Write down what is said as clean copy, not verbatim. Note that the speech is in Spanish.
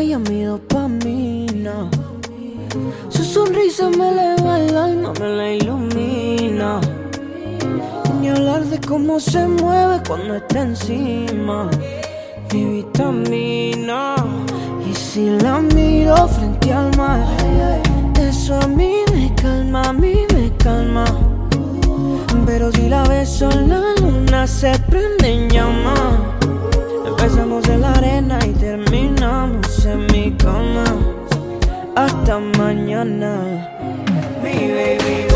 ella mi dopamina. Su sonrisa me eleva el alma, me la ilumina. Ni hablar de cómo se mueve cuando está encima. Mi vitamina. Y si la miro frente al mar, eso a mí me calma, a mí me calma. Pero si la beso la luna se prende en llama. Empezamos en la arena y terminamos en mi cama. Hasta mañana, mi baby.